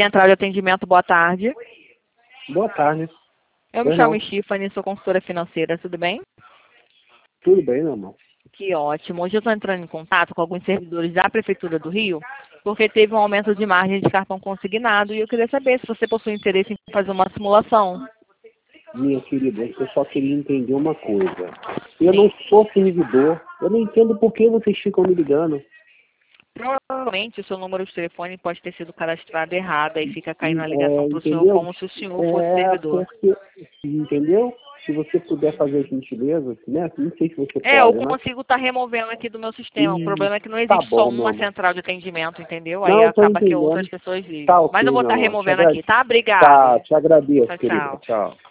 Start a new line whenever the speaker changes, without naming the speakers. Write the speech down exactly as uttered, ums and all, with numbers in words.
Central de Atendimento, boa tarde.
Boa tarde.
Eu me
Pois
chamo
não.
Stephanie, sou consultora financeira, tudo bem?
Tudo bem, meu irmão?
Que ótimo. Hoje eu estou entrando em contato com alguns servidores da Prefeitura do Rio, porque teve um aumento de margem de cartão consignado e eu queria saber se você possui interesse em fazer uma simulação.
Minha querida, eu só queria entender uma coisa. Eu não sou servidor. Eu não entendo por que vocês ficam me ligando.
Provavelmente o seu número de telefone pode ter sido cadastrado errado e fica caindo a
É,
ligação para o senhor
entendeu?
como se o senhor fosse
É
servidor.
porque, entendeu? Se você puder fazer gentileza, né? Não sei se você
É, eu
pode, né?
consigo estar removendo aqui do meu sistema. O
E
problema é que não
tá
existe só
bom, meu
uma
amor.
central de atendimento, entendeu? Aí
Não, tô
acaba que
entendendo.
outras pessoas
Tá
ligam. Mas
ok,
eu vou
meu
estar
amor. Te
removendo
agra...
aqui, tá? Obrigado.
Tá, te agradeço,
Tchau,
querida.
tchau.
Tchau.